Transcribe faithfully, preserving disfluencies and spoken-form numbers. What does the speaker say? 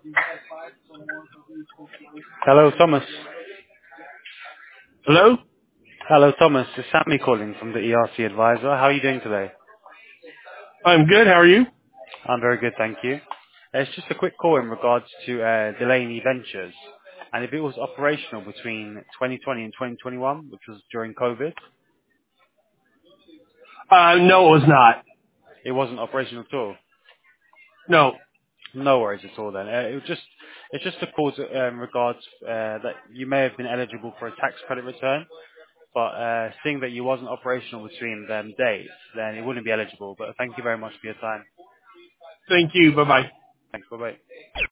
Hello, Thomas. Hello? Hello, Thomas. It's Sammy calling from the E R C Advisor. How are you doing today? I'm good. How are you? I'm very good, thank you. Uh, It's just a quick call in regards to uh, Delaney Ventures, and if it was operational between twenty twenty and twenty twenty-one, which was during COVID. Uh, no, it was not. It wasn't operational at all. No. No worries at all then. Uh, it was just, it's just a call to, uh, in regards uh, that you may have been eligible for a tax credit return, but uh, seeing that you wasn't operational between them dates, then it wouldn't be eligible. But thank you very much for your time. Thank you. Bye-bye. Thanks. Bye-bye.